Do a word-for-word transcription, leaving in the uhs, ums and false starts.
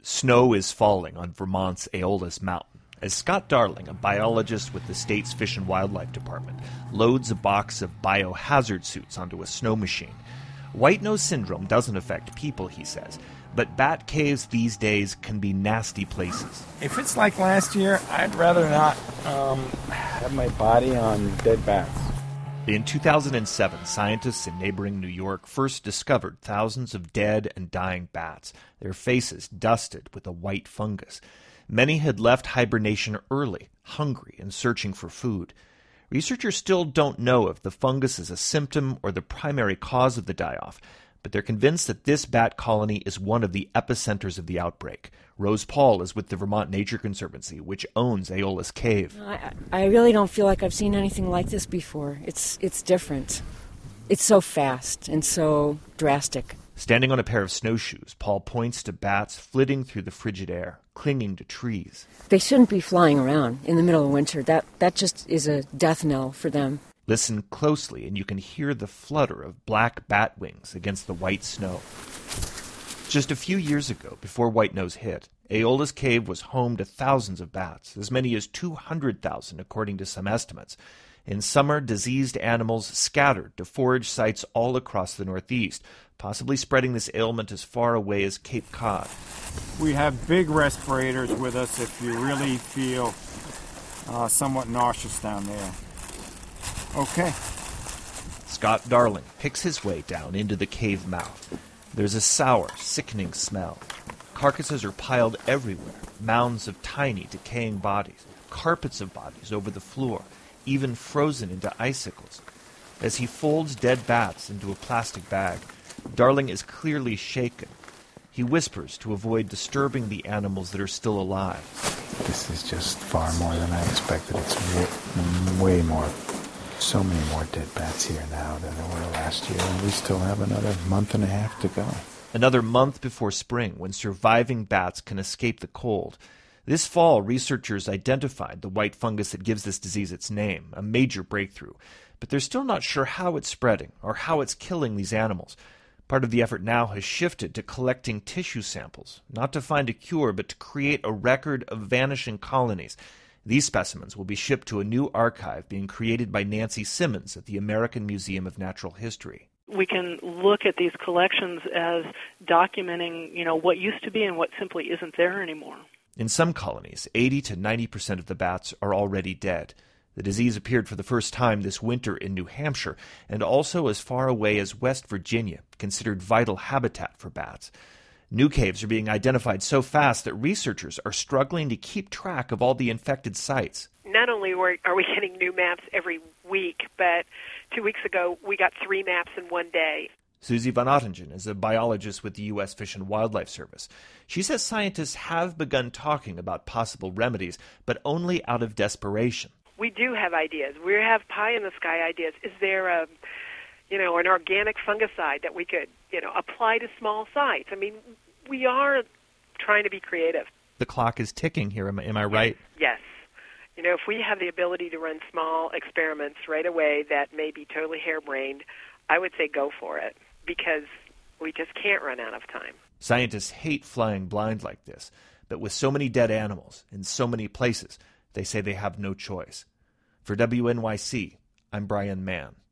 Snow is falling on Vermont's Aeolus Mountain as Scott Darling, a biologist with the state's Fish and Wildlife Department, loads a box of biohazard suits onto a snow machine. White nose syndrome doesn't affect people, he says, but bat caves these days can be nasty places. If it's like last year, I'd rather not um, have my body on dead bats. In two thousand seven, scientists in neighboring New York first discovered thousands of dead and dying bats, their faces dusted with a white fungus. Many had left hibernation early, hungry and searching for food. Researchers still don't know if the fungus is a symptom or the primary cause of the die-off, but they're convinced that this bat colony is one of the epicenters of the outbreak. Rose Paul is with the Vermont Nature Conservancy, which owns Aeolus Cave. I, I really don't feel like I've seen anything like this before. It's it's different. It's so fast and so drastic. Standing on a pair of snowshoes, Paul points to bats flitting through the frigid air, clinging to trees. They shouldn't be flying around in the middle of winter. That, that just is a death knell for them. Listen closely, and you can hear the flutter of black bat wings against the white snow. Just a few years ago, before White-Nose hit, Aeolus Cave was home to thousands of bats, as many as two hundred thousand according to some estimates. In summer, diseased animals scattered to forage sites all across the Northeast, possibly spreading this ailment as far away as Cape Cod. We have big respirators with us if you really feel uh, somewhat nauseous down there. Okay. Scott Darling picks his way down into the cave mouth. There's a sour, sickening smell. Carcasses are piled everywhere, mounds of tiny, decaying bodies, carpets of bodies over the floor, even frozen into icicles. As he folds dead bats into a plastic bag, Darling is clearly shaken. He whispers to avoid disturbing the animals that are still alive. This is just far more than I expected. It's way, way more. So many more dead bats here now than there were last year, and we still have another month and a half to go. Another month before spring, when surviving bats can escape the cold. This fall, researchers identified the white fungus that gives this disease its name, a major breakthrough. But they're still not sure how it's spreading or how it's killing these animals. Part of the effort now has shifted to collecting tissue samples, not to find a cure, but to create a record of vanishing colonies. These specimens will be shipped to a new archive being created by Nancy Simmons at the American Museum of Natural History. We can look at these collections as documenting, you know, what used to be and what simply isn't there anymore. In some colonies, eighty to ninety percent of the bats are already dead. The disease appeared for the first time this winter in New Hampshire, and also as far away as West Virginia, considered vital habitat for bats. New caves are being identified so fast that researchers are struggling to keep track of all the infected sites. Not only are we getting new maps every week, but two weeks ago we got three maps in one day. Susie Van Ottingen is a biologist with the U S Fish and Wildlife Service. She says scientists have begun talking about possible remedies, but only out of desperation. We do have ideas. We have pie-in-the-sky ideas. Is there a, you know, an organic fungicide that we could, you know, apply to small sites? I mean, we are trying to be creative. The clock is ticking here. Am, am I right? Yes. You know, if we have the ability to run small experiments right away that may be totally harebrained, I would say go for it, because we just can't run out of time. Scientists hate flying blind like this, but with so many dead animals in so many places, they say they have no choice. For W N Y C, I'm Brian Mann.